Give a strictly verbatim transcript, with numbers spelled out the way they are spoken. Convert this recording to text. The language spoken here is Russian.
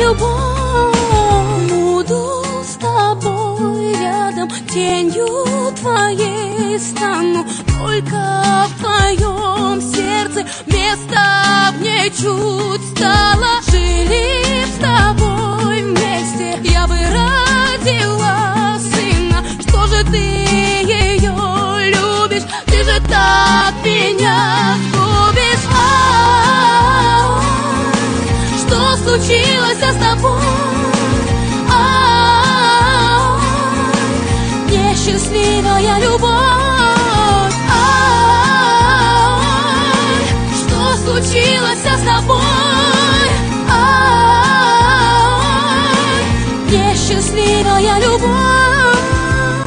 любовь. Буду с тобой рядом, тенью твоей стану. Только в твоем сердце места мне чуть стало. Жили с тобой вместе, я бы родила сына. Что же ты ее любишь? Ты же так меня любишь. А-а-а, что случилось с тобой? А-а-а, несчастливая любовь. А-а-а, что случилось с тобой?